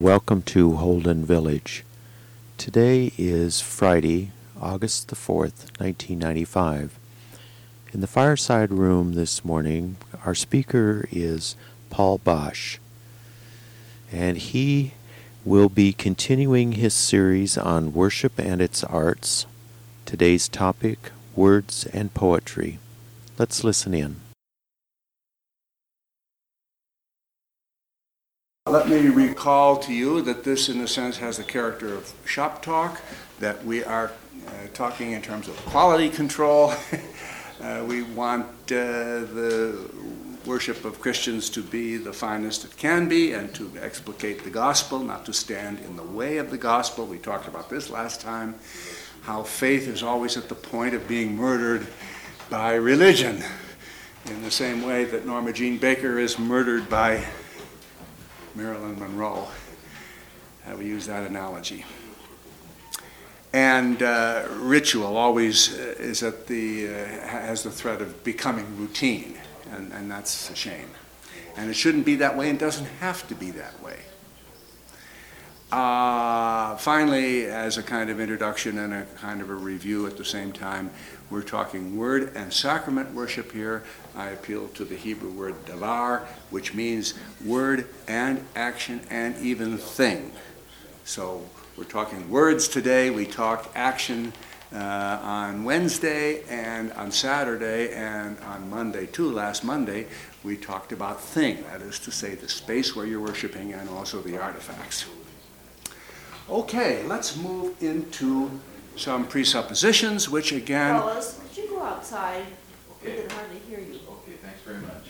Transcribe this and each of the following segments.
Welcome to Holden Village. Today is Friday, August the 4th, 1995. In the fireside room this morning, our speaker is Paul Bosch, and he will be continuing his series on worship and its arts. Today's topic, words and poetry. Let's listen in. Let me recall to you that this, in a sense, has the character of shop talk, that we are talking in terms of quality control. We want the worship of Christians to be the finest it can be and to explicate the gospel, not to stand in the way of the gospel. We talked about this last time, how faith is always at the point of being murdered by religion, in the same way that Norma Jean Baker is murdered by Marilyn Monroe. We use that analogy. And ritual always is has the threat of becoming routine, and that's a shame. And it shouldn't be that way, and doesn't have to be that way. Finally, as a kind of introduction and a kind of a review at the same time, we're talking word and sacrament worship here. I appeal to the Hebrew word davar, which means word and action and even thing. So we're talking words today. We talked action on Wednesday and on Saturday and on Monday too. Last Monday we talked about thing, that is to say the space where you're worshiping and also the artifacts. Okay, let's move into some presuppositions, which again... Fellas, could you go outside? Okay. We can hardly hear you. Okay, thanks very much.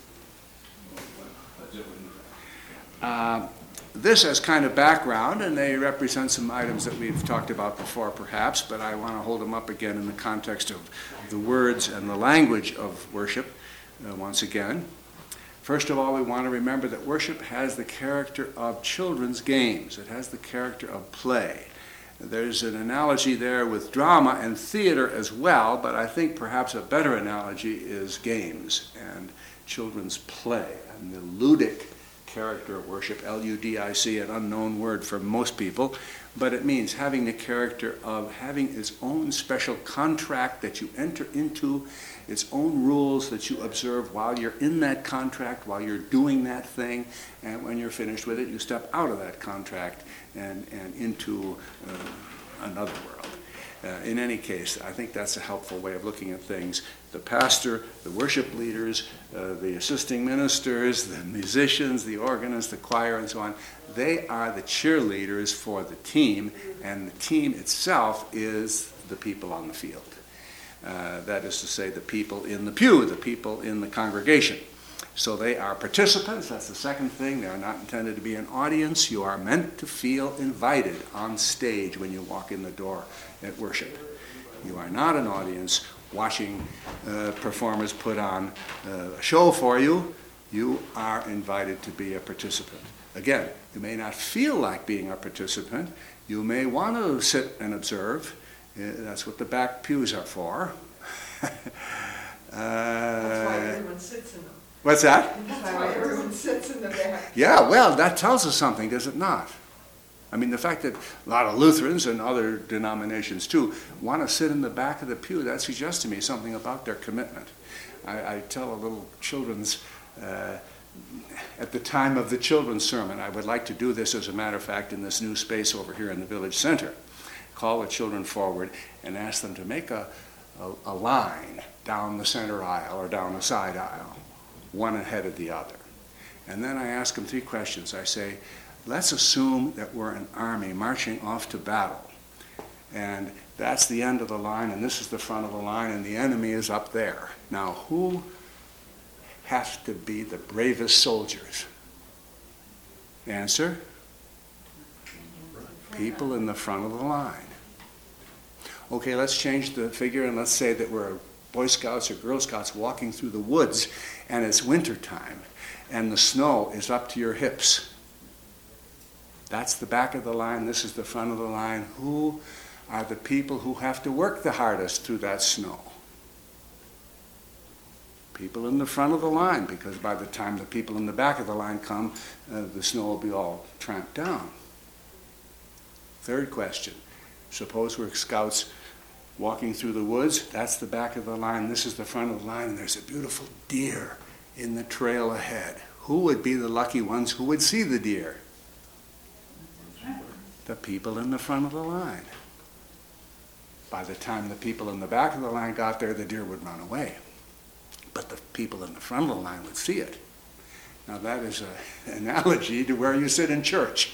This as kind of background, and they represent some items that we've talked about before perhaps, but I want to hold them up again in the context of the words and the language of worship once again. First of all, we want to remember that worship has the character of children's games. It has the character of play. There's an analogy there with drama and theater as well, but I think perhaps a better analogy is games and children's play. And the ludic character of worship, L-U-D-I-C, an unknown word for most people, but it means having the character of having its own special contract that you enter into, its own rules that you observe while you're in that contract, while you're doing that thing, and when you're finished with it, you step out of that contract and into another world. In any case, I think that's a helpful way of looking at things. The pastor, the worship leaders, the assisting ministers, the musicians, the organists, the choir, and so on, they are the cheerleaders for the team, and the team itself is the people on the field. That is to say, the people in the pew, the people in the congregation. So they are participants, that's the second thing. They are not intended to be an audience. You are meant to feel invited on stage when you walk in the door at worship. You are not an audience watching performers put on a show for you. You are invited to be a participant. Again, you may not feel like being a participant. You may want to sit and observe. That's what the back pews are for. That's why everyone sits in them. What's that? That's why everyone sits in the back. Yeah, well, that tells us something, does it not? I mean, the fact that a lot of Lutherans and other denominations too want to sit in the back of the pew, that suggests to me something about their commitment. I tell a little children's, at the time of the children's sermon, I would like to do this, as a matter of fact, in this new space over here in the village center. Call the children forward and ask them to make a line down the center aisle or down the side aisle, one ahead of the other. And then I ask them three questions. I say, let's assume that we're an army marching off to battle. And that's the end of the line, and this is the front of the line, and the enemy is up there. Now, who has to be the bravest soldiers? Answer? People in the front of the line. Okay, let's change the figure, and let's say that we're Boy Scouts or Girl Scouts walking through the woods, and it's winter time, and the snow is up to your hips. That's the back of the line, this is the front of the line. Who are the people who have to work the hardest through that snow? People in the front of the line, because by the time the people in the back of the line come, the snow will be all tramped down. Third question, suppose we're scouts walking through the woods. That's the back of the line, this is the front of the line, and there's a beautiful deer in the trail ahead. Who would be the lucky ones who would see the deer? The people in the front of the line. By the time the people in the back of the line got there, the deer would run away. But the people in the front of the line would see it. Now that is an analogy to where you sit in church.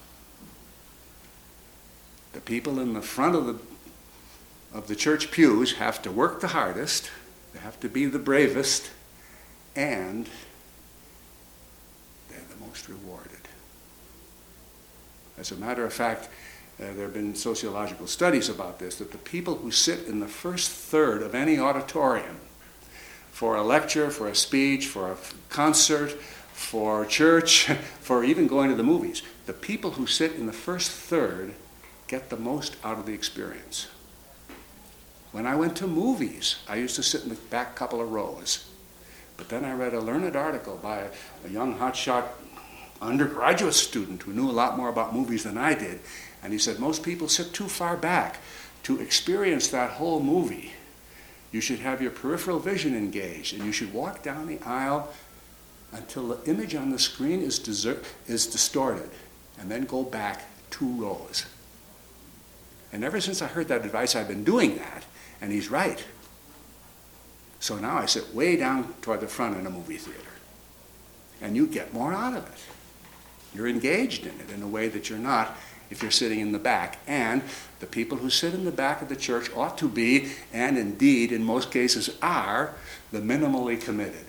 The people in the front of the church pews have to work the hardest, they have to be the bravest, and they're the most rewarded. As a matter of fact, there have been sociological studies about this, that the people who sit in the first third of any auditorium for a lecture, for a speech, for a concert, for church, for even going to the movies, the people who sit in the first third get the most out of the experience. When I went to movies, I used to sit in the back couple of rows. But then I read a learned article by a young hotshot undergraduate student who knew a lot more about movies than I did, and he said most people sit too far back to experience that whole movie. You should have your peripheral vision engaged, and you should walk down the aisle until the image on the screen is distorted, and then go back 2 rows. And ever since I heard that advice, I've been doing that, and he's right. So now I sit way down toward the front in a movie theater, and you get more out of it. You're engaged in it in a way that you're not if you're sitting in the back. And the people who sit in the back of the church ought to be, and indeed in most cases are, the minimally committed,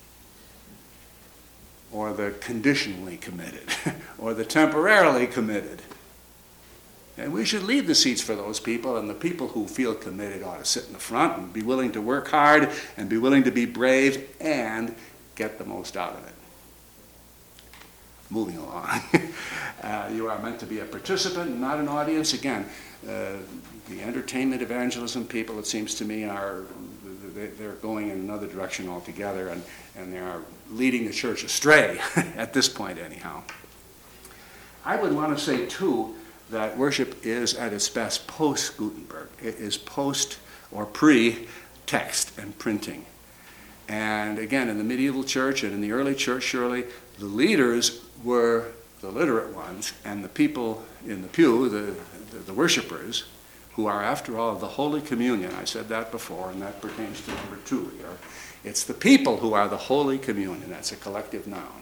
or the conditionally committed, or the temporarily committed. And we should leave the seats for those people, and the people who feel committed ought to sit in the front and be willing to work hard and be willing to be brave and get the most out of it. Moving along. You are meant to be a participant, not an audience. Again, the entertainment evangelism people, it seems to me, they're going in another direction altogether, and they are leading the church astray, at this point anyhow. I would want to say, too, that worship is at its best post-Gutenberg. It is post or pre-text and printing. And again, in the medieval church and in the early church, surely, the leaders were the literate ones, and the people in the pew, the worshipers, who are, after all, the Holy Communion. I said that before, and that pertains to number 2 here. It's the people who are the Holy Communion. That's a collective noun.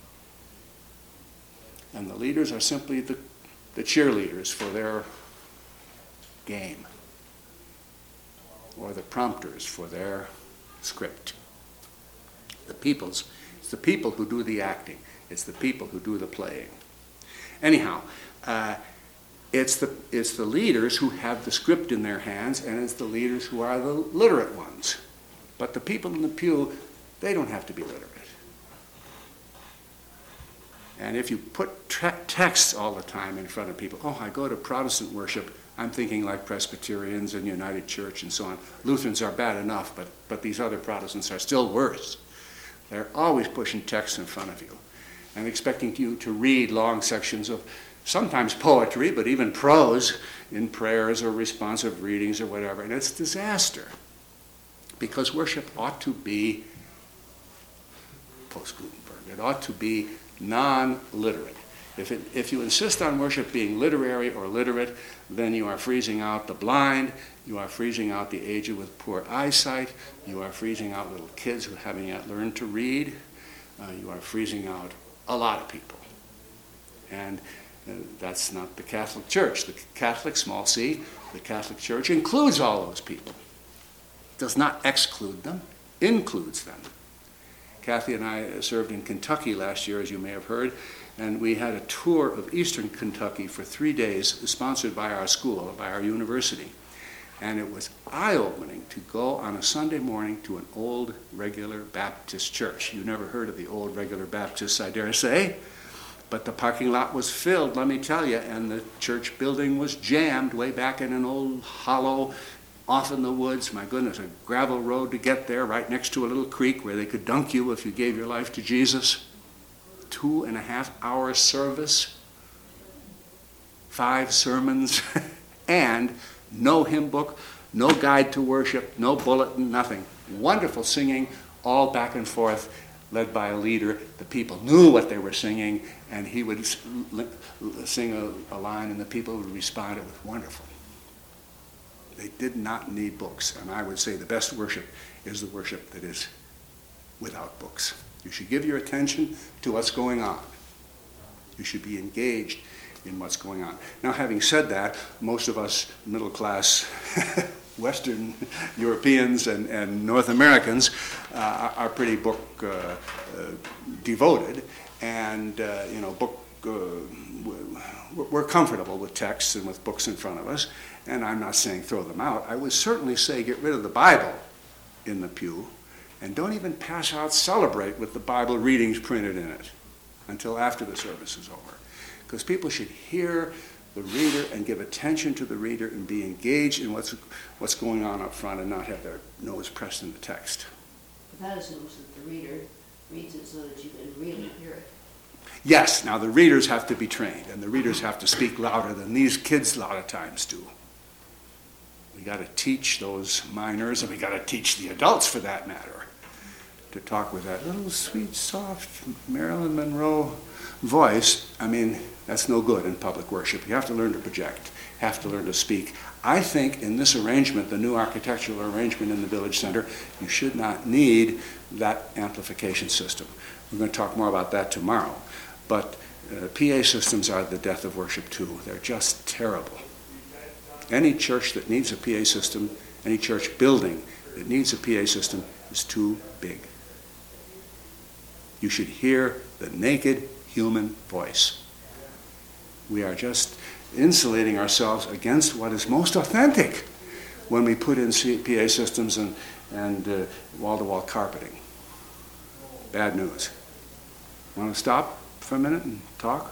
And the leaders are simply the cheerleaders for their game, or the prompters for their script. It's the people who do the acting. It's the people who do the playing. Anyhow, it's the leaders who have the script in their hands, and it's the leaders who are the literate ones. But the people in the pew, they don't have to be literate. And if you put texts all the time in front of people, oh, I go to Protestant worship, I'm thinking like Presbyterians and United Church and so on. Lutherans are bad enough, but these other Protestants are still worse. They're always pushing texts in front of you and expecting you to read long sections of sometimes poetry, but even prose in prayers or responsive readings or whatever. And it's disaster, because worship ought to be post-Gutenberg. It ought to be non-literate. If you insist on worship being literary or literate, then you are freezing out the blind, you are freezing out the aged with poor eyesight, you are freezing out little kids who haven't yet learned to read, you are freezing out a lot of people. And that's not the Catholic Church. The Catholic, small c, the Catholic Church includes all those people. Does not exclude them, includes them. Kathy and I served in Kentucky last year, as you may have heard, and we had a tour of eastern Kentucky for 3 days, sponsored by our school, by our university. And it was eye-opening to go on a Sunday morning to an old regular Baptist church. You never heard of the old regular Baptists, I dare say, but the parking lot was filled, let me tell you, and the church building was jammed way back in an old hollow off in the woods, my goodness, a gravel road to get there, right next to a little creek where they could dunk you if you gave your life to Jesus. 2.5-hour service, 5 sermons, and no hymn book, no guide to worship, no bulletin, nothing. Wonderful singing, all back and forth, led by a leader. The people knew what they were singing, and he would sing a line, and the people would respond. It was wonderful. They did not need books, and I would say the best worship is the worship that is without books. You should give your attention to what's going on. You should be engaged in what's going on. Now, having said that, most of us middle-class Western Europeans and North Americans are pretty book devoted, and we're comfortable with texts and with books in front of us. And I'm not saying throw them out. I would certainly say get rid of the Bible in the pew, and don't even pass out celebrate with the Bible readings printed in it until after the service is over. Because people should hear the reader and give attention to the reader and be engaged in what's going on up front and not have their nose pressed in the text. But that assumes that the reader reads it so that you can really hear it. Yes, now the readers have to be trained, and the readers have to speak louder than these kids a lot of times do. We got to teach those minors, and we got to teach the adults, for that matter, to talk with that little sweet, soft Marilyn Monroe voice. I mean, that's no good in public worship. You have to learn to project, have to learn to speak. I think in this arrangement, the new architectural arrangement in the Village Center, you should not need that amplification system. We're going to talk more about that tomorrow. But PA systems are the death of worship too. They're just terrible. Any church that needs a PA system, any church building that needs a PA system is too big. You should hear the naked human voice. We are just insulating ourselves against what is most authentic when we put in PA systems and wall-to-wall carpeting. Bad news. Want to stop for a minute and talk?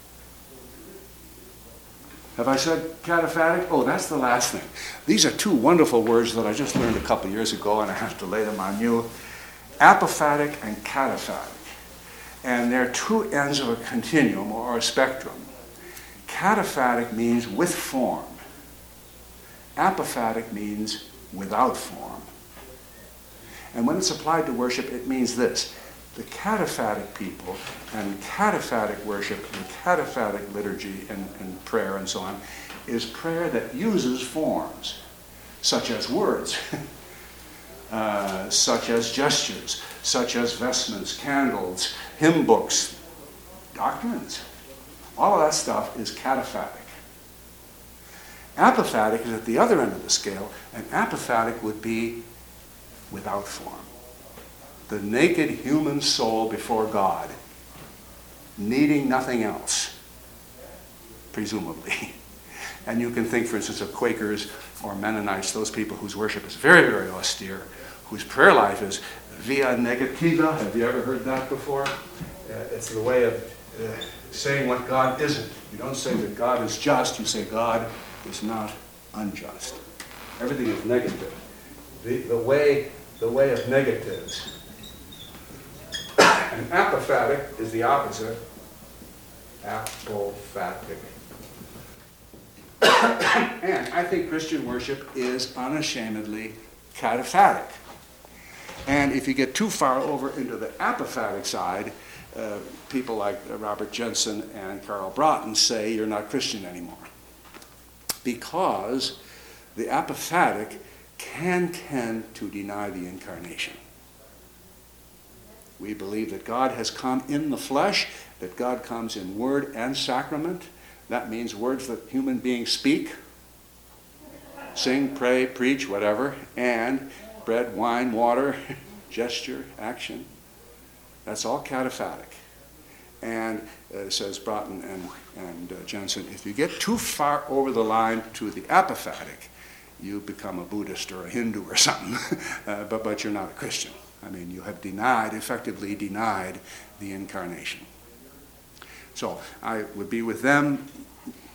Have I said cataphatic? Oh, that's the last thing. These are 2 wonderful words that I just learned a couple years ago, and I have to lay them on you. Apophatic and cataphatic. And they're 2 ends of a continuum or a spectrum. Cataphatic means with form. Apophatic means without form. And when it's applied to worship, it means this. The cataphatic people and cataphatic worship and cataphatic liturgy and prayer and so on is prayer that uses forms, such as words, such as gestures, such as vestments, candles, hymn books, doctrines. All of that stuff is cataphatic. Apophatic is at the other end of the scale, and apophatic would be without form. The naked human soul before God, needing nothing else, presumably. And you can think, for instance, of Quakers or Mennonites, those people whose worship is very, very austere, whose prayer life is via negativa. Have you ever heard that before? It's the way of saying what God isn't. You don't say that God is just, you say God is not unjust. Everything is negative. The way of negatives. And apophatic is the opposite. Apophatic. And I think Christian worship is unashamedly cataphatic. And if you get too far over into the apophatic side, people like Robert Jensen and Carl Broughton say you're not Christian anymore. Because the apophatic can tend to deny the incarnation. We believe that God has come in the flesh, that God comes in word and sacrament. That means words that human beings speak, sing, pray, preach, whatever, and bread, wine, water, gesture, action. That's all cataphatic. And says Broughton and Jensen, if you get too far over the line to the apophatic, you become a Buddhist or a Hindu or something, but you're not a Christian. I mean, you have effectively denied the incarnation. So I would be with them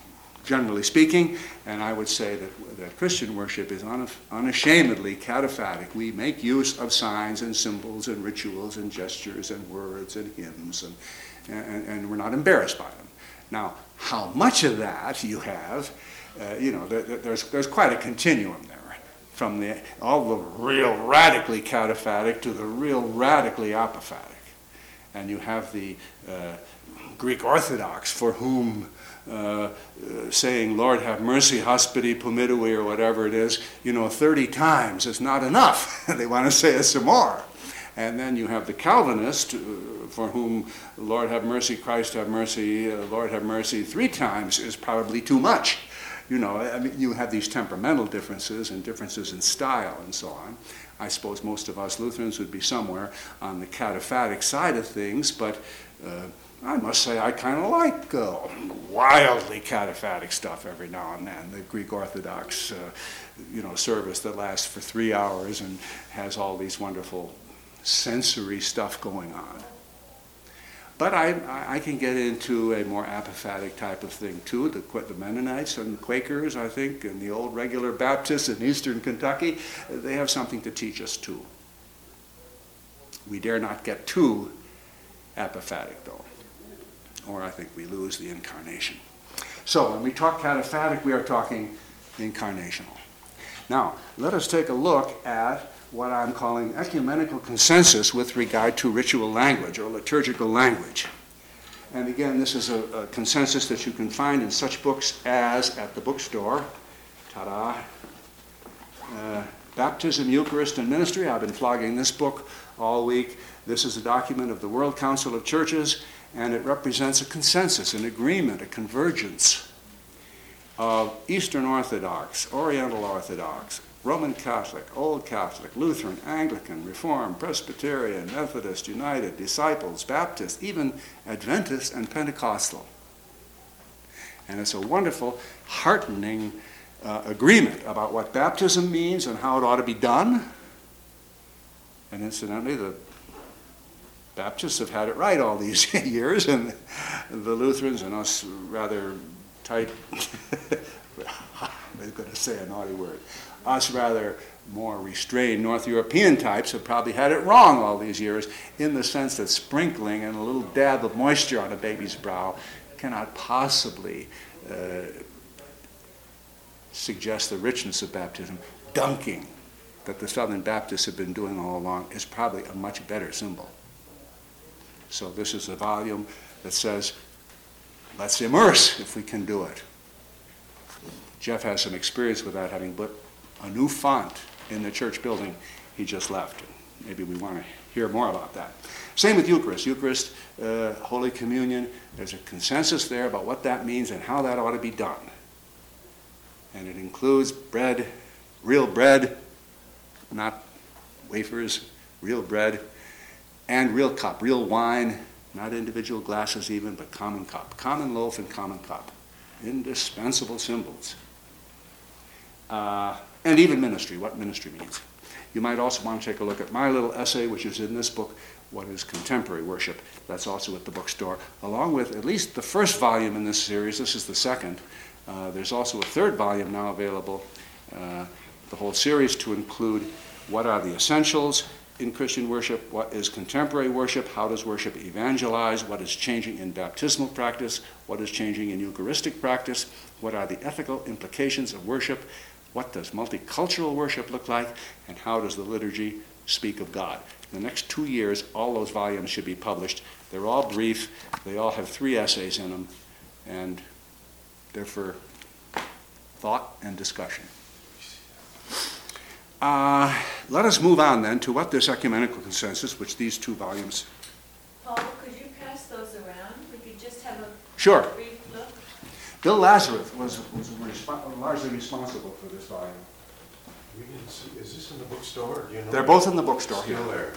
generally speaking, and I would say that Christian worship is unashamedly cataphatic. We make use of signs and symbols and rituals and gestures and words and hymns, and we're not embarrassed by them. Now, how much of that you have, there's quite a continuum there, from all the real radically cataphatic to the real radically apophatic. And you have the Greek Orthodox, for whom saying, Lord have mercy, hospiti pomitui, or whatever it is, 30 times is not enough. They want to say it some more. And then you have the Calvinist, for whom Lord have mercy, Christ have mercy, Lord have mercy 3 times is probably too much. You have these temperamental differences and differences in style and so on. I suppose most of us Lutherans would be somewhere on the cataphatic side of things, but I must say I kind of like wildly cataphatic stuff every now and then. The Greek Orthodox, service that lasts for 3 hours and has all these wonderful sensory stuff going on. But I can get into a more apophatic type of thing too. The Mennonites and the Quakers, I think, and the old regular Baptists in eastern Kentucky, they have something to teach us too. We dare not get too apophatic though, or I think we lose the incarnation. So when we talk cataphatic, we are talking incarnational. Now, let us take a look at what I'm calling ecumenical consensus with regard to ritual language or liturgical language. And again, this is a consensus that you can find in such books as, at the bookstore, ta-da, Baptism, Eucharist, and Ministry. I've been flogging this book all week. This is a document of the World Council of Churches, and it represents a consensus, an agreement, a convergence of Eastern Orthodox, Oriental Orthodox, Roman Catholic, Old Catholic, Lutheran, Anglican, Reformed, Presbyterian, Methodist, United, Disciples, Baptist, even Adventist and Pentecostal. And it's a wonderful, heartening agreement about what baptism means and how it ought to be done. And incidentally, the Baptists have had it right all these years, and the Lutherans and us rather tight, I was going to say a naughty word, us rather more restrained North European types have probably had it wrong all these years, in the sense that sprinkling and a little dab of moisture on a baby's brow cannot possibly suggest the richness of baptism. Dunking, that the Southern Baptists have been doing all along, is probably a much better symbol. So this is a volume that says, let's immerse if we can do it. Jeff has some experience with that, having put a new font in the church building he just left. Maybe we want to hear more about that. Same with Eucharist. Eucharist, Holy Communion, there's a consensus there about what that means and how that ought to be done. And it includes bread, real bread, not wafers, real bread, and real cup, real wine, not individual glasses even, but common cup. Common loaf and common cup. Indispensable symbols. And even ministry, what ministry means. You might also want to take a look at my little essay, which is in this book, What is Contemporary Worship? That's also at the bookstore, along with at least the first volume in this series. This is the second. There's also a third volume now available, the whole series, to include what are the essentials in Christian worship, what is contemporary worship, how does worship evangelize, what is changing in baptismal practice, what is changing in Eucharistic practice, what are the ethical implications of worship, what does multicultural worship look like, and how does the liturgy speak of God. In the next 2 years, all those volumes should be published. They're all brief, they all have 3 essays in them, and they're for thought and discussion. Let us move on then to what this ecumenical consensus, which these 2 volumes. Paul, could you pass those around? We could just have a Sure. brief look. Bill Lazarus was largely responsible for this volume. We didn't see, is this in the bookstore? Do you know? They're both in the bookstore here. Still there.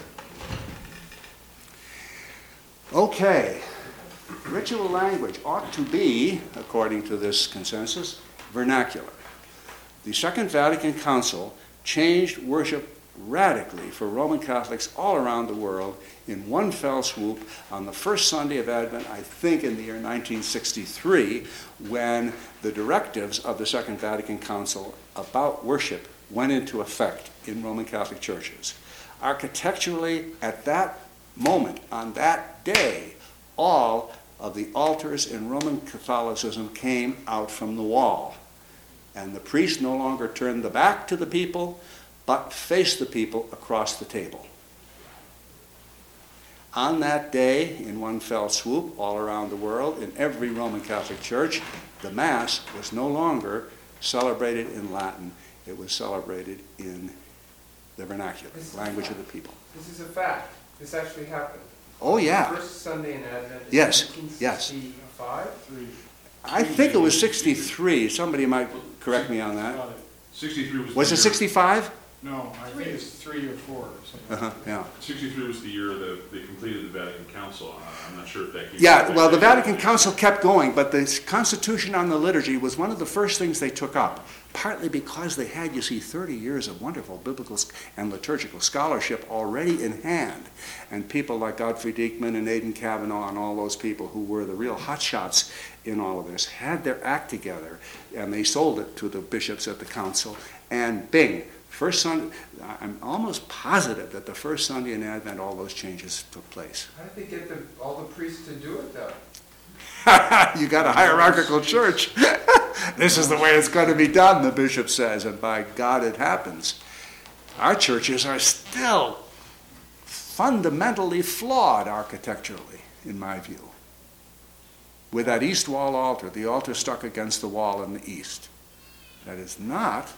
Okay. Ritual language ought to be, according to this consensus, vernacular. The Second Vatican Council changed worship radically for Roman Catholics all around the world in one fell swoop on the first Sunday of Advent, I think in the year 1963, when the directives of the Second Vatican Council about worship went into effect in Roman Catholic churches. Architecturally, at that moment, on that day, all of the altars in Roman Catholicism came out from the wall. And the priest no longer turned the back to the people, but faced the people across the table. On that day, in one fell swoop, all around the world, in every Roman Catholic church, the Mass was no longer celebrated in Latin. It was celebrated in the vernacular, language of the people. This is a fact. This actually happened. Oh, yeah. First Sunday in Advent is Yes, 1965? I think it was 63. Somebody might correct me on that. 63 Was it 65? No, I think it's 3 or 4 or something. Uh-huh, yeah. 63 was the year that they completed the Vatican Council. I'm not sure if that keeps... Yeah, well, the Vatican Council kept going, but the Constitution on the Liturgy was one of the first things they took up, partly because they had, you see, 30 years of wonderful biblical and liturgical scholarship already in hand. And people like Godfrey Diekman and Aidan Kavanaugh and all those people who were the real hotshots in all of this had their act together, and they sold it to the bishops at the council, and bing, first Sunday, I'm almost positive that the first Sunday in Advent all those changes took place. How did they get all the priests to do it, though? You got a hierarchical church. This is the way it's going to be done, the bishop says, and by God it happens. Our churches are still fundamentally flawed architecturally, in my view. With that east wall altar, the altar stuck against the wall in the east. That is not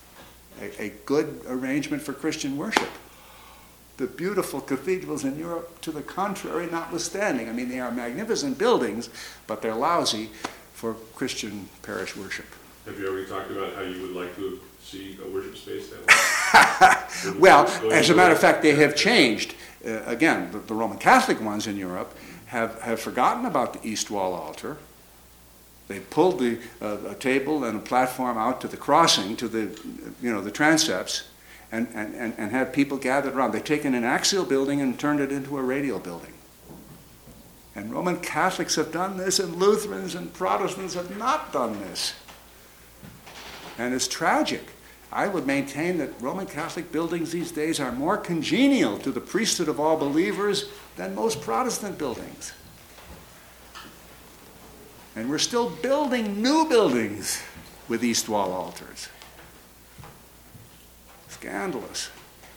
a good arrangement for Christian worship. The beautiful cathedrals in Europe, to the contrary, notwithstanding. I mean, they are magnificent buildings, but they're lousy for Christian parish worship. Have you already talked about how you would like to see a worship space that way? Well, as a matter of fact, they have changed. Again, the Roman Catholic ones in Europe have forgotten about the east wall altar. They pulled a table and a platform out to the crossing, to the transepts, and had people gathered around. They've taken an axial building and turned it into a radial building. And Roman Catholics have done this, and Lutherans and Protestants have not done this. And it's tragic. I would maintain that Roman Catholic buildings these days are more congenial to the priesthood of all believers than most Protestant buildings. And we're still building new buildings with east wall altars. Scandalous.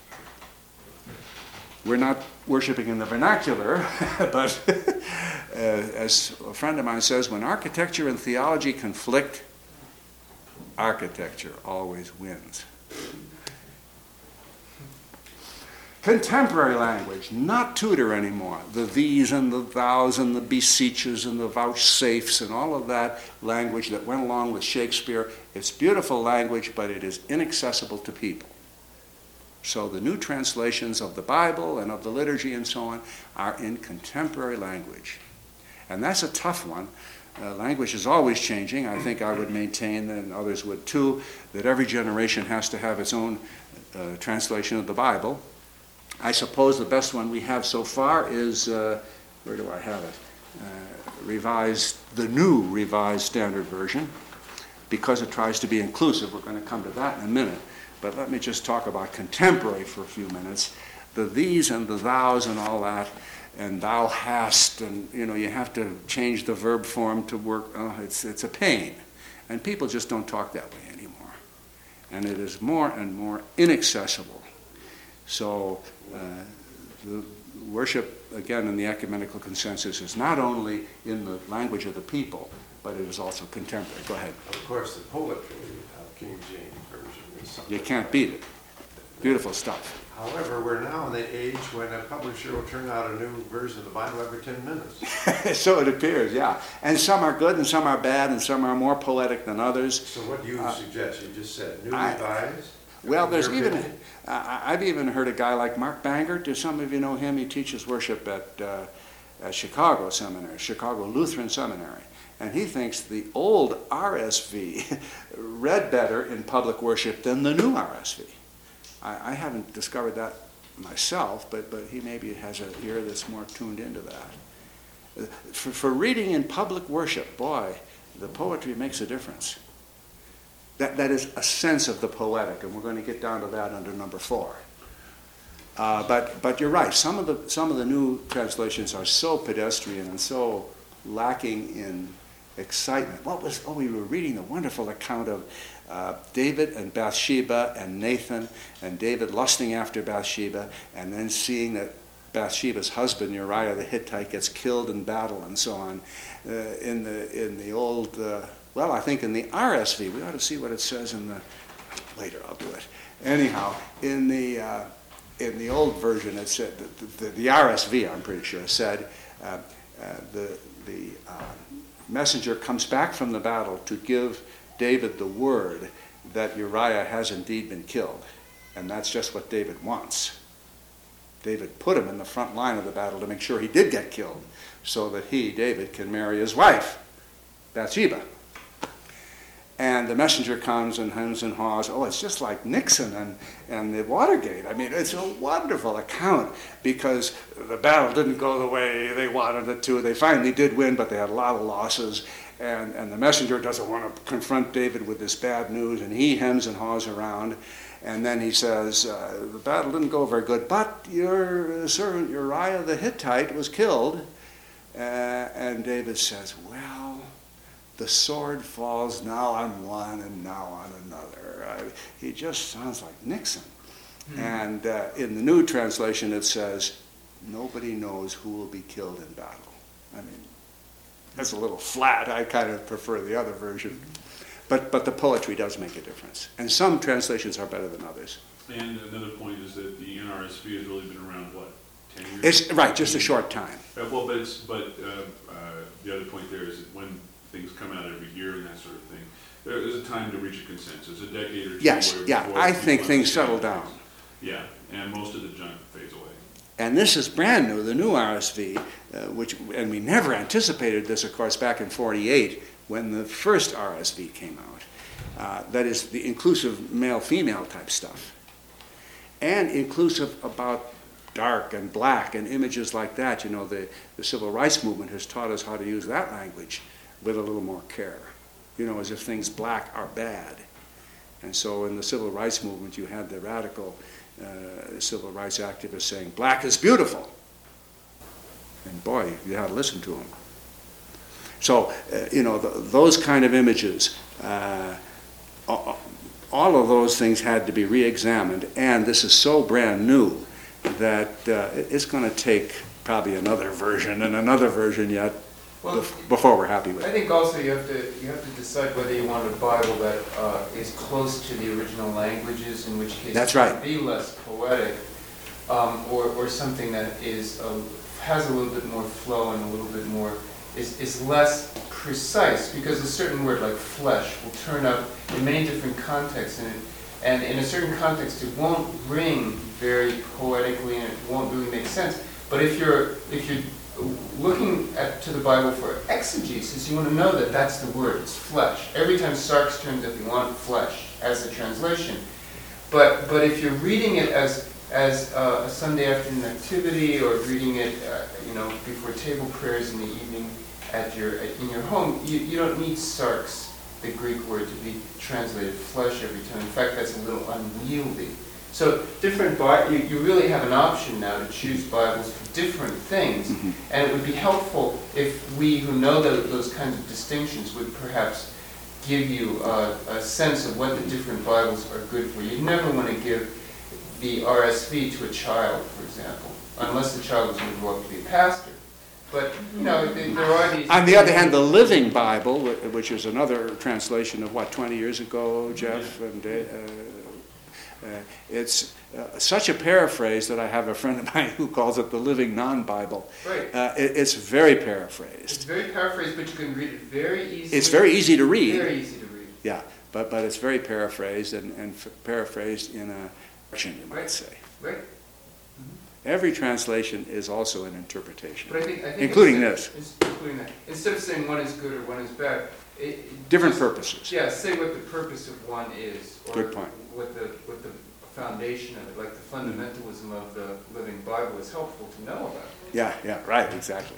We're not worshiping in the vernacular, but as a friend of mine says, when architecture and theology conflict, architecture always wins. Contemporary language, not Tudor anymore. The these and the thous and the beseeches and the vouchsafes and all of that language that went along with Shakespeare. It's beautiful language, but it is inaccessible to people. So the new translations of the Bible and of the liturgy and so on are in contemporary language. And that's a tough one. Language is always changing. I think I would maintain, and others would too, that every generation has to have its own translation of the Bible. I suppose the best one we have so far is, where do I have it? The new Revised Standard Version, because it tries to be inclusive. We're going to come to that in a minute. But let me just talk about contemporary for a few minutes. The these and the thous and all that, and thou hast, and you have to change the verb form to work. It's a pain. And people just don't talk that way anymore. And it is more and more inaccessible. So the worship, again, in the ecumenical consensus is not only in the language of the people, but it is also contemporary. Go ahead. Of course, the poetry of King James Version is something. You can't beat it. Beautiful stuff. However, we're now in the age when a publisher will turn out a new version of the Bible every 10 minutes. So it appears, yeah. And some are good and some are bad and some are more poetic than others. So what do you suggest? You just said new revised? Well, there's even, I've even heard a guy like Mark Bangert. Do some of you know him? He teaches worship at Chicago Seminary, Chicago Lutheran Seminary. And he thinks the old RSV read better in public worship than the new RSV. I haven't discovered that myself, but he maybe has an ear that's more tuned into that. For reading in public worship, boy, the poetry makes a difference. That is a sense of the poetic, and we're going to get down to that under number 4. But you're right. Some of the new translations are so pedestrian and so lacking in excitement. We were reading the wonderful account of David and Bathsheba and Nathan, and David lusting after Bathsheba, and then seeing that Bathsheba's husband Uriah the Hittite gets killed in battle, and so on. In the old, I think in the RSV, we ought to see what it says in the. Later, I'll do it. Anyhow, in the old version, it said the RSV, I'm pretty sure, said the messenger comes back from the battle to give David the word that Uriah has indeed been killed, and that's just what David wants. David put him in the front line of the battle to make sure he did get killed, so that he, David, can marry his wife, Bathsheba. And the messenger comes and hems and haws. Oh, it's just like Nixon and the Watergate. I mean, it's a wonderful account because the battle didn't go the way they wanted it to. They finally did win, but they had a lot of losses. And the messenger doesn't want to confront David with this bad news, and he hems and haws around. And then he says, the battle didn't go very good, but your servant Uriah the Hittite was killed. And David says, well, the sword falls now on one and now on another. He just sounds like Nixon. And in the new translation it says, nobody knows who will be killed in battle. I mean, that's a little flat. I kind of prefer the other version. But the poetry does make a difference. And some translations are better than others. And another point is that the NRSV has really been around, 10 years? It's right, just a short time. The other point there is that when things come out every year and that sort of thing, there's a time to reach a consensus, a decade or two. Yes, before I think people things settle understand down. things. Yeah, and most of the junk fades away. And this is brand new, the new RSV, and we never anticipated this, of course, back in '48 when the first RSV came out. That is the inclusive male-female type stuff. And inclusive about dark and black and images like that. You know, the civil rights movement has taught us how to use that language with a little more care. You know, as if things black are bad. And so in the civil rights movement, you had the radical civil rights activists saying, black is beautiful. And boy, you had to listen to them. So, those kind of images, all of those things had to be re-examined, and this is so brand new that it's going to take probably another version and another version yet before we're happy with it. I think also you have to decide whether you want a Bible that is close to the original languages, in which case That's it right. can be less poetic, or something that has a little bit more flow and a little bit more is less precise, because a certain word like flesh will turn up in many different contexts, and in a certain context it won't ring very poetically and it won't really make sense. But if you're looking to the Bible for exegesis, you want to know that that's the word, it's flesh. Every time Sarks turns up, you want flesh as a translation. But if you're reading it as a Sunday afternoon activity, or reading it before table prayers in the evening in your home, you don't need Sarks, the Greek word, to be translated flesh every time. In fact, that's a little unwieldy. So you really have an option now to choose Bibles for different things, and it would be helpful if we who know those kinds of distinctions would perhaps give you a sense of what the different Bibles are good for. You never want to give the RSV to a child, for example, unless the child is going to grow up to be a pastor. But, there are these... On the other hand, the Living Bible, which is another translation of 20 years ago, Jeff? And it's such a paraphrase that I have a friend of mine who calls it the Living Non-Bible. Right. It's very paraphrased. It's very paraphrased, but you can read it very easily. It's very easy to read. Very easy to read. Yeah, but it's very paraphrased, and paraphrased in a direction, you might say. Right. Every translation is also an interpretation, But I think including this. Including that. Instead of saying one is good or one is bad, Different purposes. Yeah, say what the purpose of one is, or Good point. what the foundation of it, like the fundamentalism of the Living Bible is helpful to know about. Yeah, right, exactly.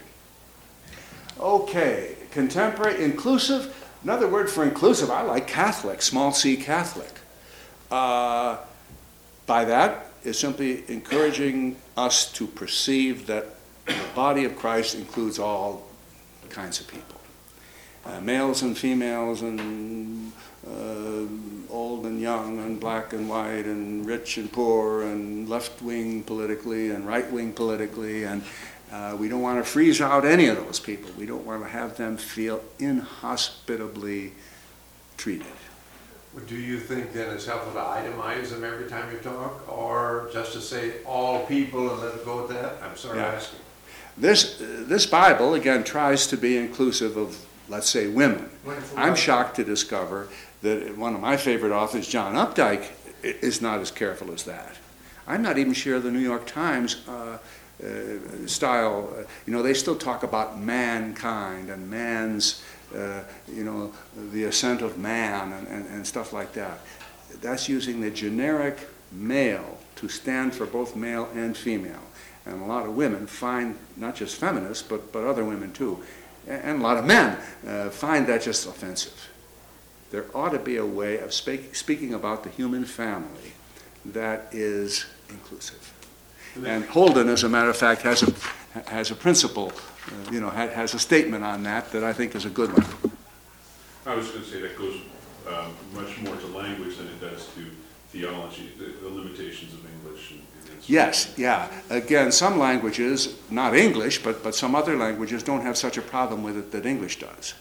Okay, contemporary, inclusive. Another word for inclusive, I like Catholic, small c Catholic. By that is simply encouraging us to perceive that the body of Christ includes all kinds of people. Males and females and old and young and black and white and rich and poor and left-wing politically and right-wing politically, and we don't want to freeze out any of those people. We don't want to have them feel inhospitably treated. Do you think then it's helpful to itemize them every time you talk, or just to say all people and let it go with that? I'm sorry Yeah. asking. This Bible, again, tries to be inclusive of, let's say, women. I'm shocked to discover that one of my favorite authors, John Updike, is not as careful as that. I'm not even sure the New York Times style, they still talk about mankind and man's, the ascent of man and stuff like that. That's using the generic male to stand for both male and female. And a lot of women find, not just feminists, but other women too, and a lot of men find that just offensive. There ought to be a way of speaking about the human family that is inclusive. And Holden, as a matter of fact, has a principle, has a statement on that I think is a good one. I was going to say that goes much more to language than it does to theology, the limitations of English. Yes, yeah. Again, some languages, not English, but some other languages don't have such a problem with it that English does.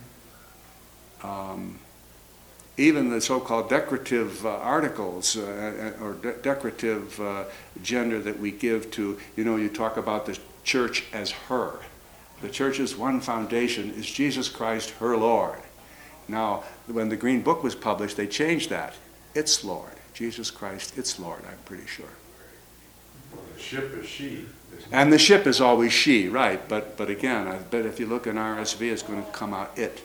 Even the so-called decorative articles or decorative gender that we give to, you talk about the church as her. The church's one foundation is Jesus Christ, her Lord. Now, when the Green Book was published, they changed that. It's Lord. Jesus Christ, it's Lord, I'm pretty sure. Well, the ship is she. And the ship is always she, right. But again, I bet if you look in RSV, it's going to come out it.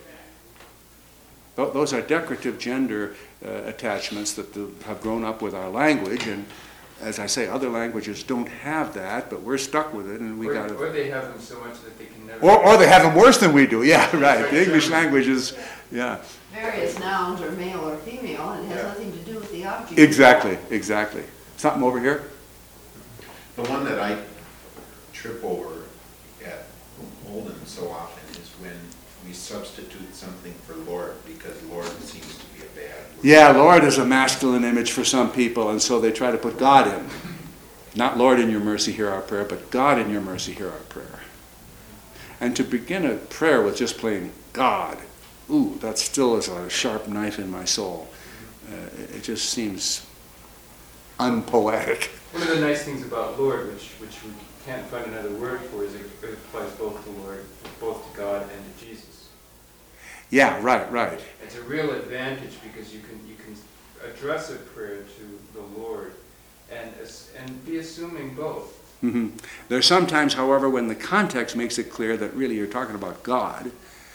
Those are decorative gender attachments that have grown up with our language, and as I say, other languages don't have that, but we're stuck with it, and we got to. Or they have them so much that they can never. Or they have them worse than we do. Yeah, right. The English language is, yeah. Various nouns are male or female, and it has nothing to do with the object. Exactly. Something over here. The one that I trip over at Holden so often is when we substitute something for Lord, because Lord seems to be a bad word. Yeah, Lord is a masculine image for some people, and so they try to put God in. Not Lord in your mercy, hear our prayer, but God in your mercy, hear our prayer. And to begin a prayer with just plain God, that still is a sharp knife in my soul. It just seems unpoetic. One of the nice things about Lord, which we can't find another word for, is it applies both to Lord, both to God and to Jesus. Yeah, right. It's a real advantage because you can address a prayer to the Lord and be assuming both. Mm-hmm. There's sometimes, however, when the context makes it clear that really you're talking about God,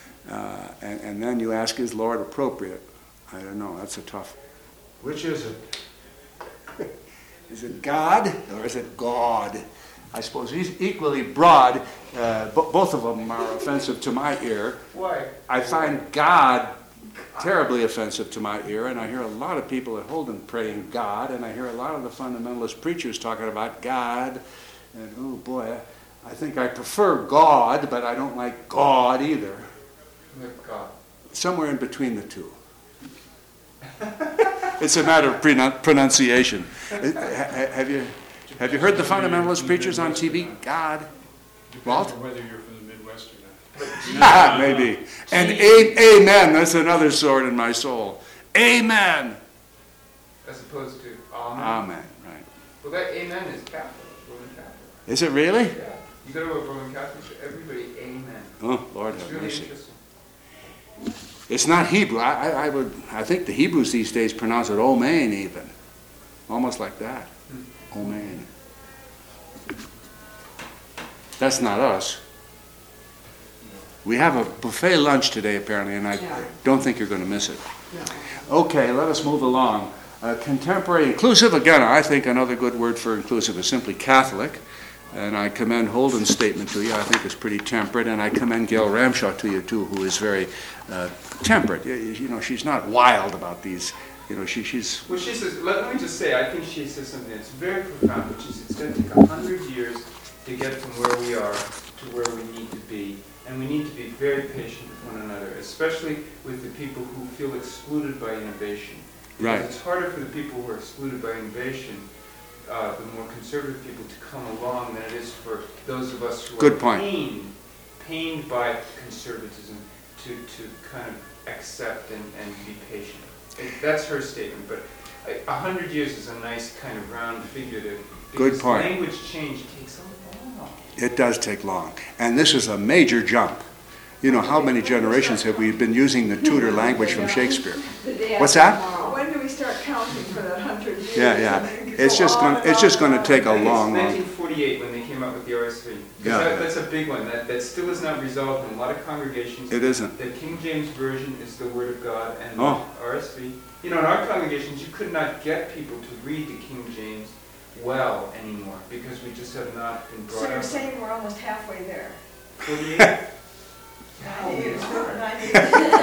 and then you ask, is Lord appropriate? I don't know, that's a tough. Which is it? Is it God or is it God? I suppose he's equally broad. Both of them are offensive to my ear. Why? I find God terribly offensive to my ear, and I hear a lot of people at Holden praying God, and I hear a lot of the fundamentalist preachers talking about God, and oh boy, I think I prefer God, but I don't like God either. Like God. Somewhere in between the two. It's a matter of pronunciation. Have you heard the fundamentalist preachers on TV? God. Walt? Depends on whether you're from the Midwest or not. Maybe. And amen, that's another sword in my soul. Amen. As opposed to Amen. Amen, right. Well, that Amen is Catholic, Roman Catholic. Is it really? Yeah. You go to a Roman Catholic church, everybody Amen. Oh, Lord It's have really mercy. interesting. It's not Hebrew. I think the Hebrews these days pronounce it Omen even. Almost like that. Omen. That's not us. We have a buffet lunch today apparently, and I don't think you're going to miss it. No. Okay, let us move along. Contemporary inclusive, again, I think another good word for inclusive is simply Catholic. And I commend Holden's statement to you. I think it's pretty temperate. And I commend Gail Ramshaw to you, too, who is very temperate. You know, she's not wild about these. You know, she's... Well, she says, let me just say, I think she says something that's very profound, which is it's going to take 100 years to get from where we are to where we need to be. And we need to be very patient with one another, especially with the people who feel excluded by innovation. Because Right. it's harder for the people who are excluded by innovation, the more conservative people, to come along than it is for those of us who Good are point. pained by conservatism to kind of accept and be patient. That's her statement, but 100 years is a nice kind of round figure to, Good because point. language change takes a long. It does take long. And this is a major jump. You know, how many generations have we been using the Tudor language from Shakespeare? What's that? When do we start counting for that 100 years? Yeah. It's just going to take a long, long... 1948 when they came out with the RSV. Yeah. That's a big one. That still is not resolved in a lot of congregations. It isn't. The King James Version is the Word of God, and Oh. the RSV. You know, in our congregations, you could not get people to read the King James well anymore because we just have not been brought So you're up. saying we're almost halfway there. 48? 90 years. 90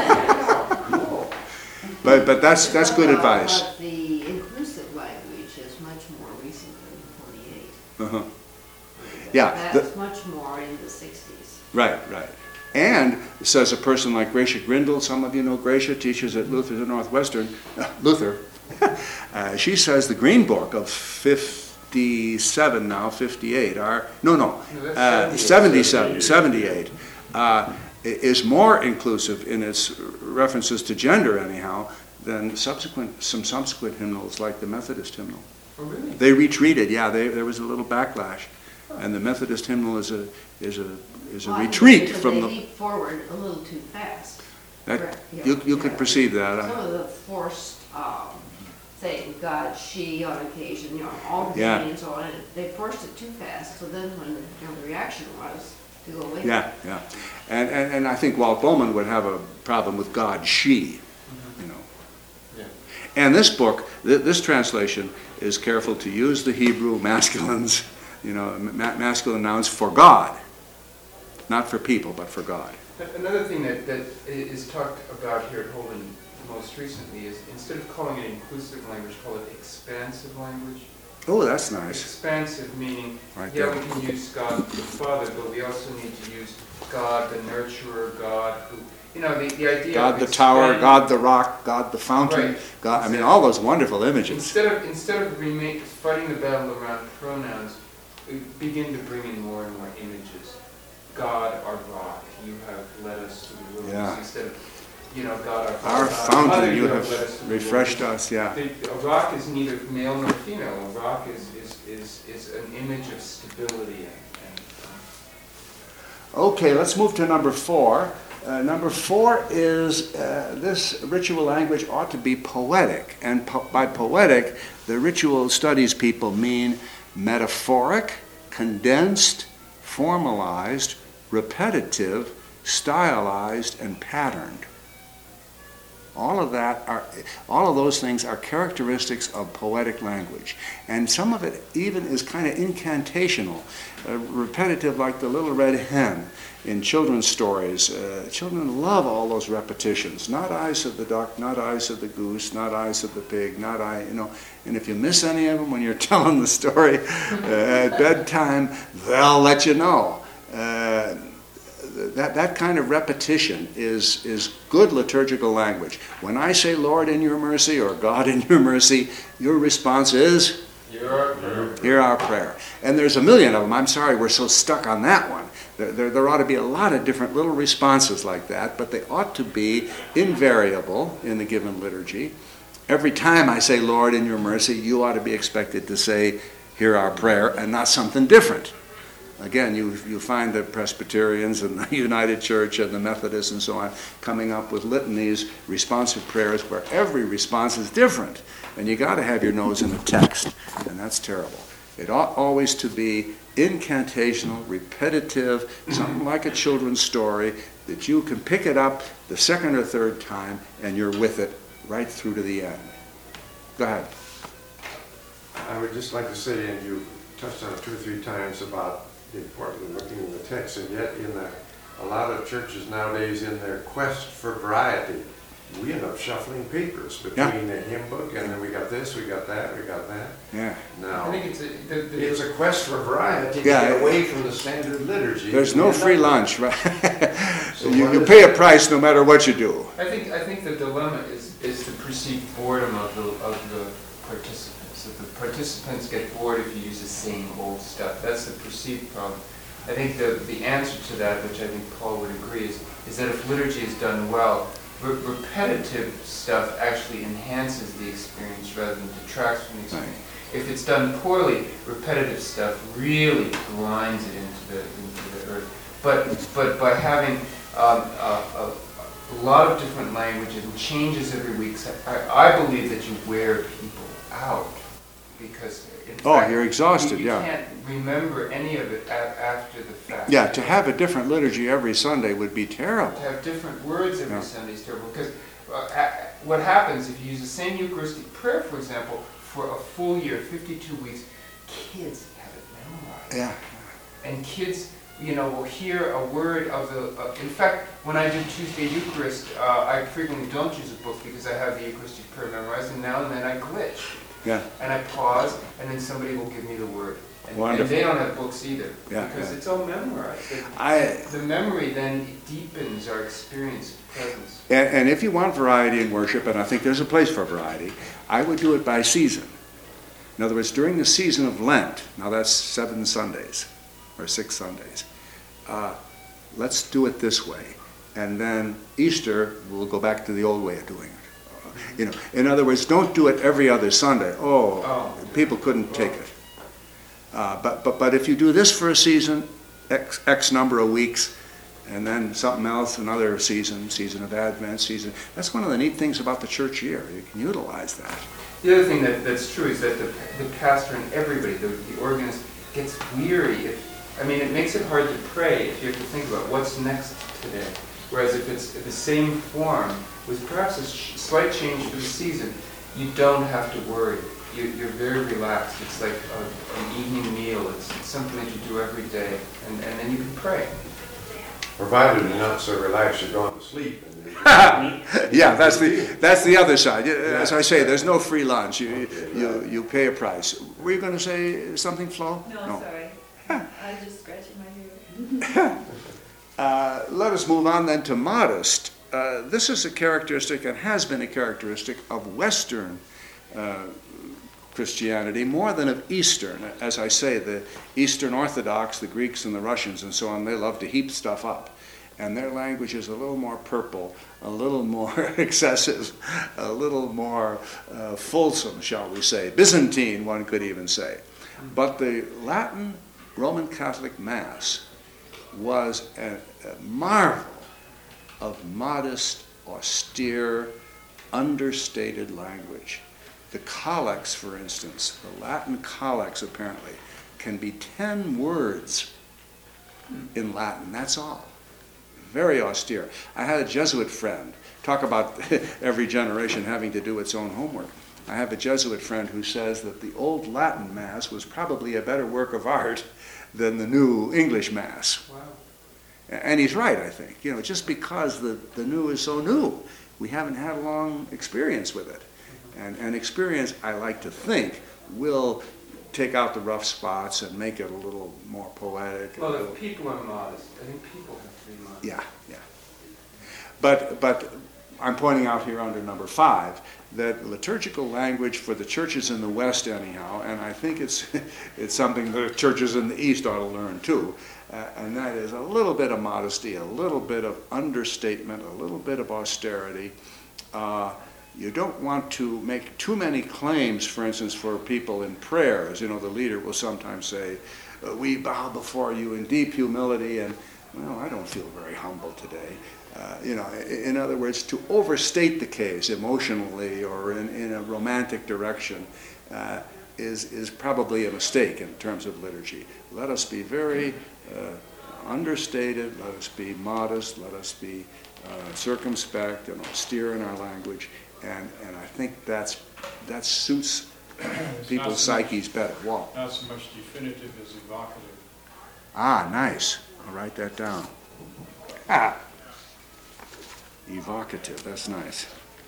Cool. But that's good advice. But the inclusive language is much more recent than 48. Uh-huh. Yeah. That's much more in the 60s. Right. And, says a person like Gracia Grindle, some of you know Gracia, teaches at Luther Northwestern, Luther. She says the Green Book of 57 now, 58, No, that's 78, is more inclusive in its references to gender, anyhow, than some subsequent hymnals like the Methodist hymnal. Oh, really? They retreated, there was a little backlash. And the Methodist hymnal is a Well, retreat because from they the... leap forward a little too fast. That, Correct, yeah. you could perceive that. Some of the forced saying God, she on occasion, all the Yeah. names on it, they forced it too fast. So then when the reaction was to go with it. Yeah. And I think Walt Bowman would have a problem with God, she, Yeah. And this book, this translation is careful to use the Hebrew masculines, masculine nouns for God. Not for people, but for God. Another thing that is talked about here at Holden most recently is instead of calling it inclusive language, call it expansive language. Oh, that's nice. Expansive meaning, Right yeah, there. we can use God the Father, but we also need to use God the nurturer, God who, the idea God of the tower, expanding- God the rock, God the fountain, Right. God, all those wonderful images. Instead of fighting the battle around pronouns, we begin to bring in more and more images. God, our rock, you have led us through the wilderness. Yeah. Instead of, God, Our God, fountain, Mother, you led have us through the refreshed wilderness. us, yeah. A rock is neither male nor female. A rock is an image of stability and Okay, let's move to number 4. Number 4 is this ritual language ought to be poetic. And by poetic, the ritual studies people mean metaphoric, condensed, formalized, repetitive, stylized, and patterned. All of those things are characteristics of poetic language. And some of it even is kind of incantational, repetitive like the little red hen in children's stories. Children love all those repetitions. Not eyes of the duck, not eyes of the goose, not eyes of the pig, not eye, And if you miss any of them when you're telling the story at bedtime, they'll let you know. That kind of repetition is good liturgical language. When I say, Lord, in your mercy, or God, in your mercy, your response is, hear our prayer. And there's a million of them. I'm sorry we're so stuck on that one. There ought to be a lot of different little responses like that, but they ought to be invariable in the given liturgy. Every time I say, Lord, in your mercy, you ought to be expected to say, hear our prayer, and not something different. Again, you find the Presbyterians and the United Church and the Methodists and so on coming up with litanies, responsive prayers, where every response is different. And you got to have your nose in the text, and that's terrible. It ought always to be incantational, repetitive, something like a children's story, that you can pick it up the second or third time, and you're with it right through to the end. Go ahead. I would just like to say, and you touched on it 2 or 3 times about the importance of looking in the text, and yet a lot of churches nowadays, in their quest for variety, we end up shuffling papers between the hymn book, and then we got this, we got that, we got that. Yeah. Now, I think it's a quest for variety to Yeah. get away from the standard liturgy. There's no free lunch, right? So you what you is- pay a price no matter what you do. I think the dilemma is the perceived boredom of the participants. That the participants get bored if you use the same old stuff. That's the perceived problem. I think the answer to that, which I think Paul would agree, is that if liturgy is done well, repetitive stuff actually enhances the experience rather than detracts from the experience. Right. If it's done poorly, repetitive stuff really grinds it into the earth. But by having a lot of different languages and changes every week, I believe that you wear people out, because in fact, you're exhausted, you yeah. can't remember any of it after the fact. Yeah, to have a different liturgy every Sunday would be terrible. To have different words every Sunday is terrible, because what happens if you use the same Eucharistic prayer, for example, for a full year, 52 weeks, kids have it memorized. Yeah. And kids, will hear a word of the. In fact, when I do Tuesday Eucharist, I frequently don't use a book because I have the Eucharistic prayer memorized, and now and then I glitch. Yeah. And I pause, and then somebody will give me the word. And Wonderful. they don't have books either, because Yeah. it's all memorized. The memory then deepens our experience of presence. And if you want variety in worship, and I think there's a place for variety, I would do it by season. In other words, during the season of Lent, now that's 7 Sundays, or 6 Sundays, let's do it this way. And then Easter, we'll go back to the old way of doing it. In other words, don't do it every other Sunday. People couldn't take it. But if you do this for a season, X number of weeks, and then something else, another season of Advent, that's one of the neat things about the church year. You can utilize that. The other thing that's true is that the pastor and everybody, the organist, gets weary. It makes it hard to pray if you have to think about what's next today. Whereas if it's the same form, with perhaps a slight change for the season, you don't have to worry. You're very relaxed. It's like an evening meal. It's something that you do every day, and then you can pray. Provided you're not so relaxed you're going to sleep. Yeah, that's the other side. As I say, there's no free lunch. You pay a price. Were you going to say something, Flo? No. Sorry. I was just scratching my head. Let us move on then to modest. This is a characteristic and has been a characteristic of Western Christianity more than of Eastern. As I say, the Eastern Orthodox, the Greeks and the Russians and so on, they love to heap stuff up. And their language is a little more purple, a little more excessive, a little more fulsome, shall we say. Byzantine, one could even say. But the Latin Roman Catholic Mass was a marvel of modest, austere, understated language. The collects, for instance, the Latin collects apparently, can be 10 words in Latin, that's all. Very austere. I had a Jesuit friend, talk about every generation having to do its own homework. I have a Jesuit friend who says that the old Latin Mass was probably a better work of art than the new English Mass. Wow. And he's right, I think. Just because the new is so new, we haven't had a long experience with it. And experience, I like to think, will take out the rough spots and make it a little more poetic. Well, if people are modest, I think people have to be modest. Yeah. But I'm pointing out here under number 5 that liturgical language for the churches in the West anyhow, and I think it's something the churches in the East ought to learn too, and that is a little bit of modesty, a little bit of understatement, a little bit of austerity. You don't want to make too many claims, for instance, for people in prayers. The leader will sometimes say, we bow before you in deep humility, and, well, I don't feel very humble today. In other words, to overstate the case emotionally or in a romantic direction is probably a mistake in terms of liturgy. Let us be very understated, let us be modest, let us be circumspect and austere in our language, And I think that suits It's people's not so much- psyches better. Walt? Not so much definitive as evocative. Ah, nice. I'll write that down. Ah. Evocative, that's nice.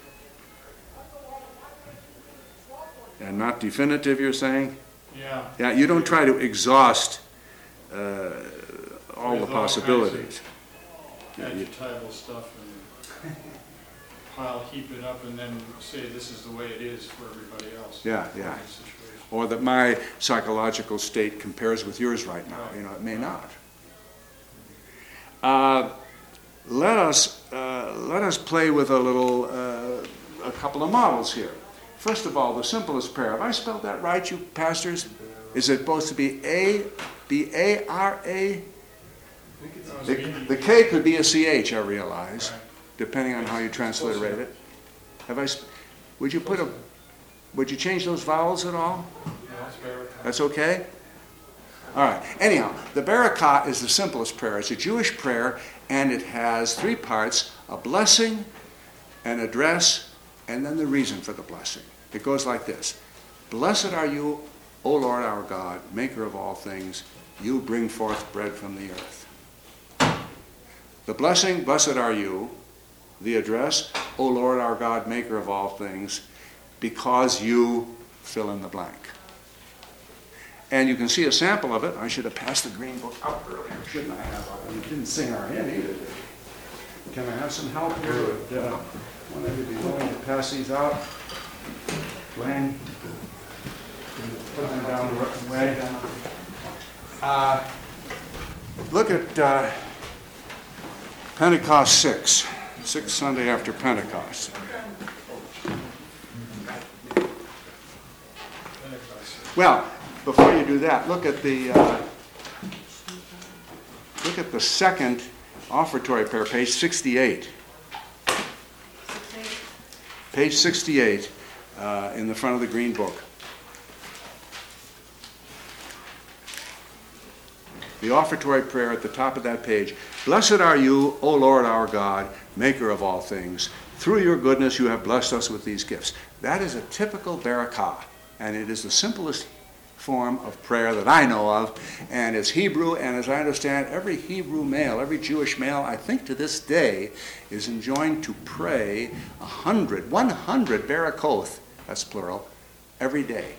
And not definitive, you're saying? Yeah. Yeah, you don't try to exhaust all With the all kinds of possibilities. Yeah, you- Adjectival stuff and heap it up and then say this is the way it is for everybody else. Yeah, yeah. In the situation. Or that my psychological state compares with yours right now. You know, it may not. Let us play with a couple of models here. First of all, the simplest prayer. Have I spelled that right, you pastors? Is it supposed to be B-A-R-A? The K could be a CH, I realize, depending on how you transliterate it. Would you change those vowels at all? No, it's very- That's okay? All right. Anyhow, the Barakah is the simplest prayer. It's a Jewish prayer, and it has three parts: a blessing, an address, and then the reason for the blessing. It goes like this: Blessed are you, O Lord our God, maker of all things. You bring forth bread from the earth. The blessing, blessed are you. The address, O Lord our God, maker of all things, because you fill in the blank. And you can see a sample of it. I should have passed the green book out earlier, shouldn't I have? We didn't sing our hymn either, did we? Can I have some help here? Would one of you be willing to pass these out? Blaine, put them down the way. Look at Pentecost 6, sixth Sunday after Pentecost. Well, before you do that, look at the second offertory prayer, page 68. Page 68 in the front of the green book. The offertory prayer at the top of that page. Blessed are you, O Lord our God, maker of all things. Through your goodness you have blessed us with these gifts. That is a typical Barakah, and it is the simplest form of prayer that I know of, and it's Hebrew, and as I understand, every Hebrew male, every Jewish male, I think to this day, is enjoined to pray 100 Barakoth, that's plural, every day.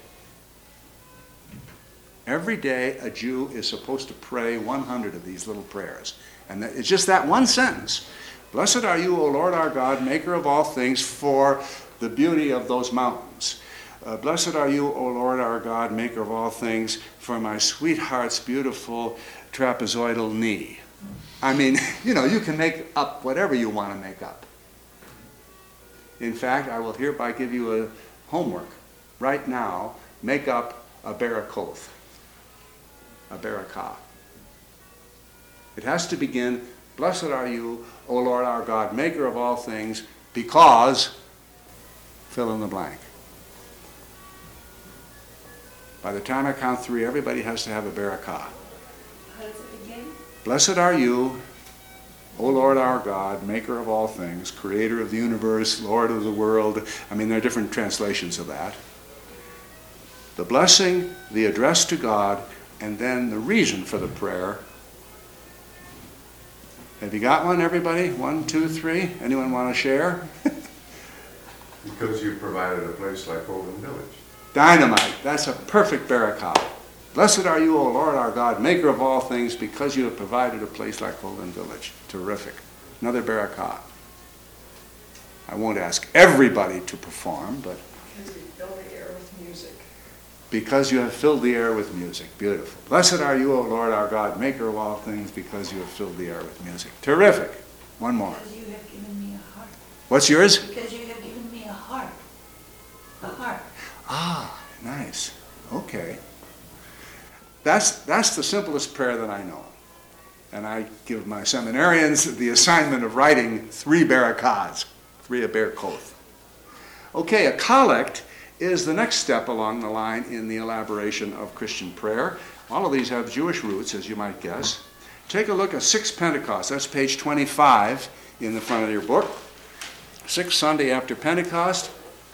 Every day a Jew is supposed to pray 100 of these little prayers. And it's just that one sentence. Blessed are you, O Lord our God, maker of all things, for the beauty of those mountains. Blessed are you, O Lord our God, maker of all things, for my sweetheart's beautiful trapezoidal knee. I mean, you can make up whatever you want to make up. In fact, I will hereby give you a homework. Right now, make up a Barakoth, a Barakah. It has to begin, blessed are you, O Lord our God, maker of all things, because, fill in the blank. By the time I count 3, everybody has to have a Barakah. How does it begin? Blessed are you, O Lord our God, maker of all things, creator of the universe, Lord of the world. I mean, there are different translations of that. The blessing, the address to God, and then the reason for the prayer. Have you got one, everybody? 1, 2, 3? Anyone want to share? Because you provided a place like Holden Village. Dynamite. That's a perfect Barakah. Blessed are you, O Lord our God, maker of all things, because you have provided a place like Holden Village. Terrific. Another Barakah. I won't ask everybody to perform, but Because we fill the air with music. because you have filled the air with music. Beautiful. Blessed are you, O Lord our God, maker of all things, because you have filled the air with music. Terrific. One more. Because you have given me a heart. What's yours? Because you have given me a heart. A heart. Ah, nice. Okay. That's the simplest prayer that I know. And I give my seminarians the assignment of writing 3 Barakahs, 3 a Barakoth. Okay, a collect is the next step along the line in the elaboration of Christian prayer. All of these have Jewish roots, as you might guess. Take a look at 6 Pentecost. That's page 25 in the front of your book. Sixth Sunday after Pentecost.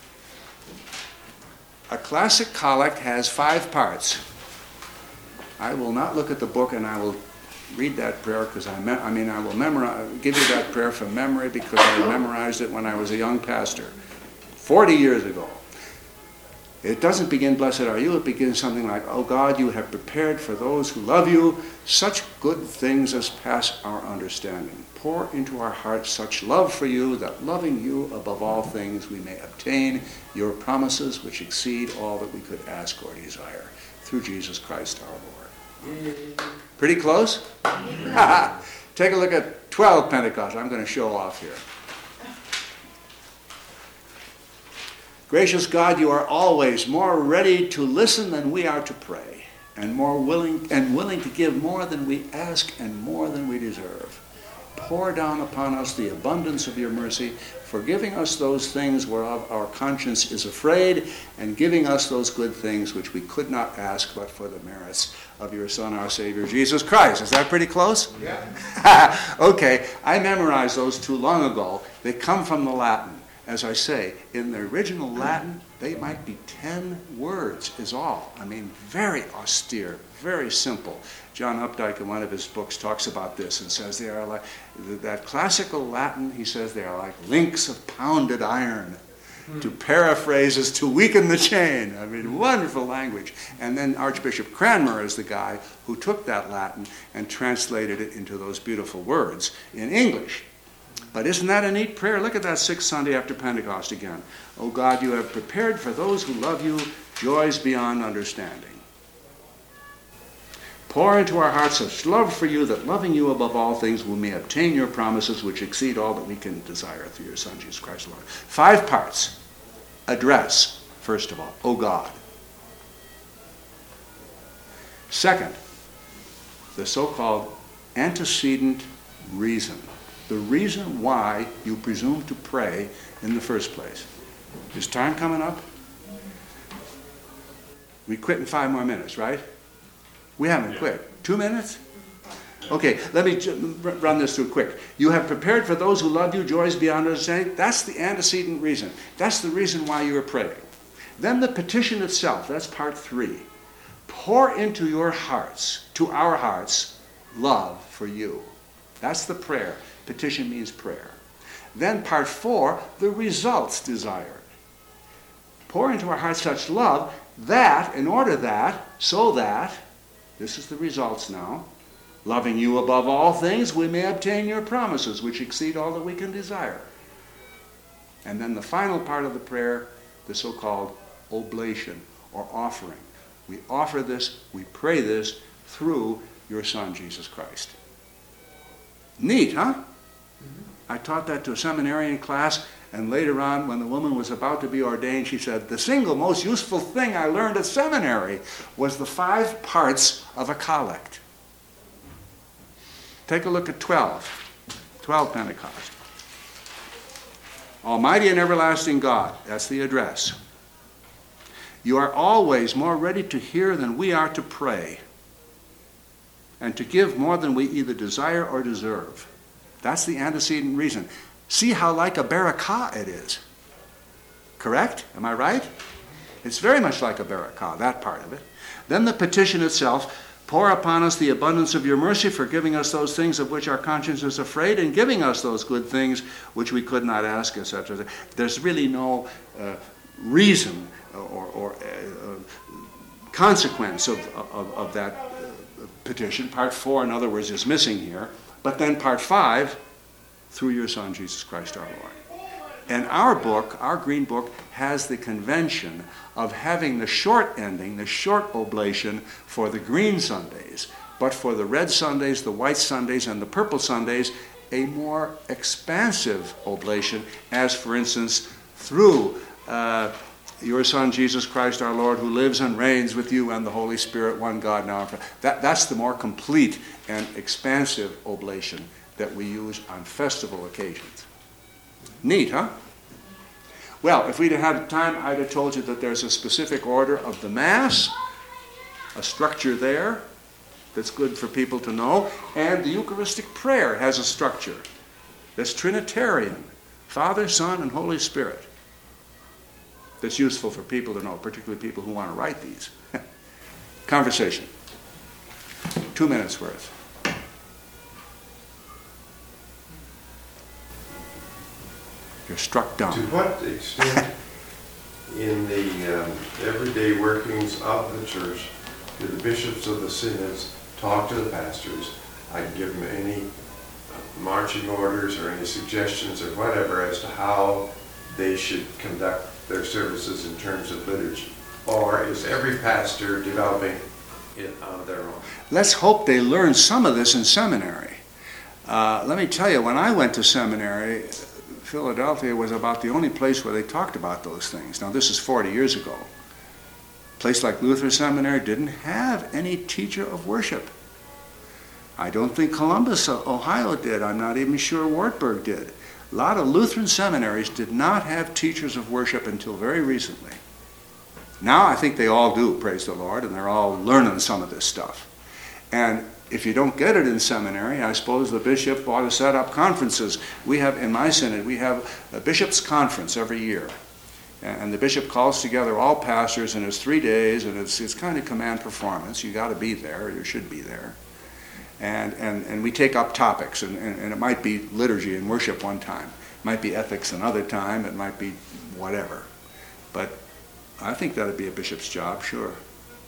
A classic collect has 5 parts. I will not look at the book, and I will read that prayer because I will give you that prayer from memory because I memorized it when I was a young pastor 40 years ago. It doesn't begin, blessed are you, it begins something like, oh God, you have prepared for those who love you such good things as pass our understanding. Pour into our hearts such love for you that loving you above all things we may obtain your promises which exceed all that we could ask or desire. Through Jesus Christ our Lord. Pretty close? Take a look at 12 Pentecost. I'm going to show off here. Gracious God, you are always more ready to listen than we are to pray, and more willing to give more than we ask and more than we deserve. Pour down upon us the abundance of your mercy, forgiving us those things whereof our conscience is afraid, and giving us those good things which we could not ask but for the merits of your Son, our Savior, Jesus Christ. Is that pretty close? Yeah. Okay, I memorized those too long ago. They come from the Latin. As I say, in the original Latin, they might be 10 words is all. I mean, very austere, very simple. John Updike in one of his books talks about this and says they are like, that classical Latin, he says they are like links of pounded iron. To paraphrase is to weaken the chain. I mean, wonderful language. And then Archbishop Cranmer is the guy who took that Latin and translated it into those beautiful words in English. But isn't that a neat prayer? Look at that 6th Sunday after Pentecost again. Oh God, you have prepared for those who love you joys beyond understanding. Pour into our hearts such love for you that loving you above all things we may obtain your promises which exceed all that we can desire through your Son, Jesus Christ, Lord. 5 parts. Address, first of all. Oh God. Second, the so-called antecedent reason. The reason why you presume to pray in the first place. Is time coming up? We quit in 5 more minutes, right? We haven't quit. 2 minutes? Okay, let me run this through quick. You have prepared for those who love you joys beyond understanding. That's the antecedent reason. That's the reason why you are praying. Then the petition itself, that's part 3. Pour into your hearts, to our hearts, love for you. That's the prayer. Petition means prayer. Then part 4, the results desired. Pour into our hearts such love that, in order that, so that, this is the results now, loving you above all things, we may obtain your promises, which exceed all that we can desire. And then the final part of the prayer, the so-called oblation, or offering. We offer this, we pray this, through your Son, Jesus Christ. Neat, huh? I taught that to a seminarian class, and later on, when the woman was about to be ordained, she said, the single most useful thing I learned at seminary was the 5 parts of a collect. Take a look at 12 Pentecost. Almighty and everlasting God, that's the address. You are always more ready to hear than we are to pray, and to give more than we either desire or deserve. That's the antecedent reason. See how like a barakah it is. Correct? Am I right? It's very much like a barakah, that part of it. Then the petition itself, pour upon us the abundance of your mercy, forgiving us those things of which our conscience is afraid, and giving us those good things which we could not ask, etc. There's really no reason or consequence of that petition. Part 4, in other words, is missing here. But then part 5, through your Son, Jesus Christ our Lord. And our book, our Green Book, has the convention of having the short ending, the short oblation for the green Sundays, but for the red Sundays, the white Sundays, and the purple Sundays, a more expansive oblation, as for instance, through your Son, Jesus Christ our Lord, who lives and reigns with you and the Holy Spirit, one God now and forever. That's the more complete and expansive oblation that we use on festival occasions. Neat, huh? Well, if we'd had time, I'd have told you that there's a specific order of the Mass, a structure there that's good for people to know, and the Eucharistic prayer has a structure that's Trinitarian, Father, Son, and Holy Spirit. That's useful for people to know, particularly people who want to write these. Conversation. 2 minutes worth. You're struck dumb. To what extent in the everyday workings of the church do the bishops of the synods talk to the pastors? I give them any marching orders or any suggestions or whatever as to how they should conduct their services in terms of liturgy? Or is every pastor developing it on their own? Let's hope they learn some of this in seminary. Let me tell you, when I went to seminary, Philadelphia was about the only place where they talked about those things. Now, this is 40 years ago. A place like Luther Seminary didn't have any teacher of worship. I don't think Columbus, Ohio did. I'm not even sure Wartburg did. A lot of Lutheran seminaries did not have teachers of worship until very recently. Now I think they all do, praise the Lord, and they're all learning some of this stuff. And if you don't get it in seminary, I suppose the bishop ought to set up conferences. We have, in my synod, we have a bishop's conference every year. And the bishop calls together all pastors, and it's 3 days, and it's kind of command performance. You got to be there, you should be there. And we take up topics, and it might be liturgy and worship one time. It might be ethics another time. It might be whatever. But I think that would be a bishop's job, sure.